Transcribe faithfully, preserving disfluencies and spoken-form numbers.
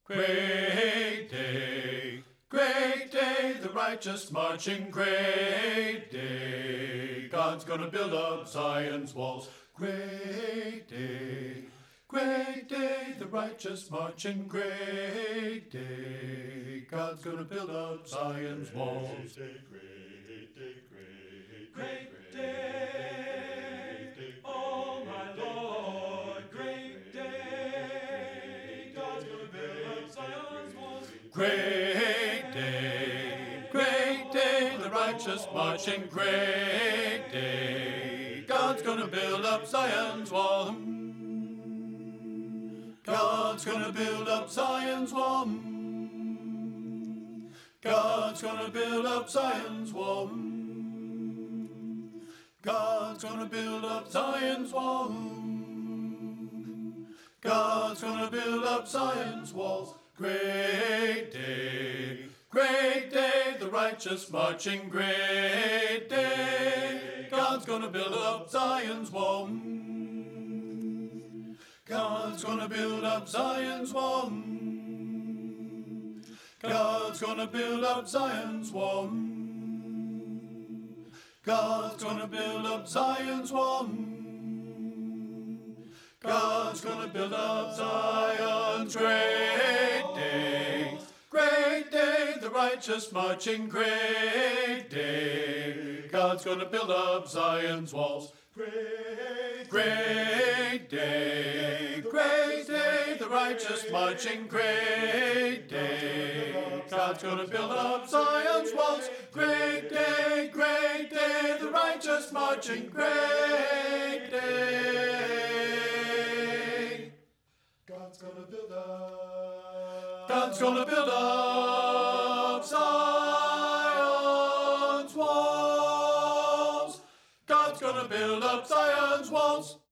Great day, great day, the righteous marching. Great day, God's gonna build up Zion's walls. Great day, great day, the righteous marching. Great day, God's gonna build up Zion's walls. Great day, great day, Great day, oh my Lord, great day, God's gonna build up Zion's walls. Great day, great day, the righteous marching. Great day, God's gonna build up Zion's wall. God's gonna build up Zion's wall. God's gonna build up Zion's wall. God's gonna build up Zion's wall. God's gonna build up Zion's walls. Great day, great day, the righteous marching. Great day, God's gonna build up Zion's wall. God's gonna build up Zion's wall. God's gonna build up Zion's wall. God's gonna build up Zion's wall. God's gonna build up Zion's. Great day, great day, the righteous marching. Great day, God's gonna build up Zion's walls. great Great day, great day, the righteous marching. Great day, God's gonna build up Zion's walls. Great day, great day, the righteous marching. Great day. God's gonna build up. God's gonna build up Zion's walls. God's gonna build up Zion's walls.